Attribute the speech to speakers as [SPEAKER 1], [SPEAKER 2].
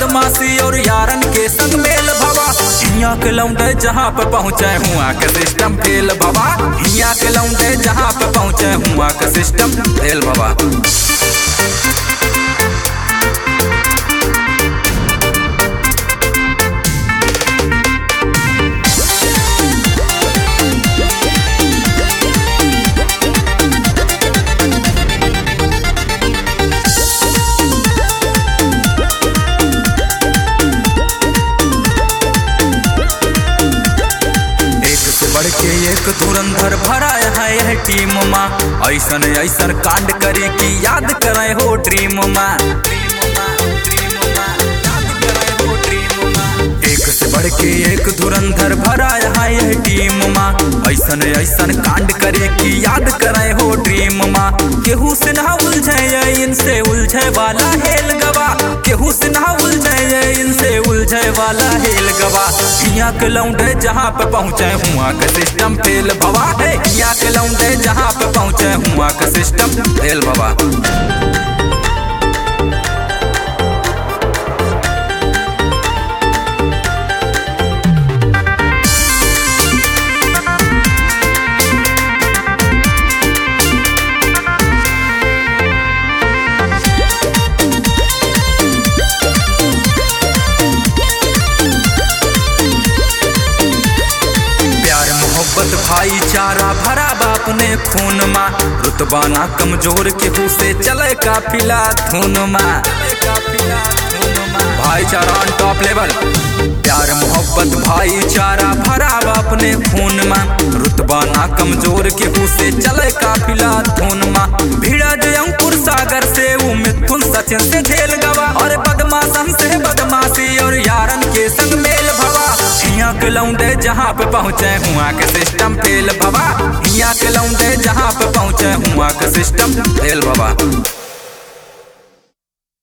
[SPEAKER 1] बदमाशी और यारन के संग मेल भवा। हिया के लौंडे जहाँ पे पहुँचे हुआ के सिस्टम फेल भवा। हिया के लौंडे जहाँ पे पहुँचे हुआ के सिस्टम फेल भवा। बढ़ के एक धुरंधर भरा है यह टीम माँ। ऐसन ऐसन कांड करे कि याद करे हो ड्रीम माँ। एक से बढ़ के एक धुरंधर भरा है यह टीम माँ। ऐसन ऐसन कांड करे कि याद करे हो ड्रीम माँ। केहू से ना उलझे इनसे उलझे वाला हेल गवा। केहू से ना उलझे इनसे उलझे वाला हेल गवा। हिया के लौंडे जहाँ पे पहुँचे हुआ का सिस्टम फेल भवा है। हिया के लौंडे जहाँ पे पहुँचे हुआ का सिस्टम फेल भवा। भाईचारा भरा बाप ने खून माँ। रुतबा ना कमजोर केहू से चले काफिला धुन माँ। भाईचारा ऑन टॉप लेवल। प्यार मोहब्बत भाईचारा भरा बाप ने खून माँ। रुतबा ना कमजोर केहू से चले काफिला धुन माँ। भिड़ा जो अंकुर सागर से वो मिथुन सचिन से झेल गवा। और बदमाशन से बदमाशी और यारन के संग मेल भवा। हिया के लौंडे जहाँ पे पहुँचे हुआ के सिस्टम फेल भवा। हिया के लौंडे जहाँ पे पहुँचे हुआ के सिस्टम फेल भवा।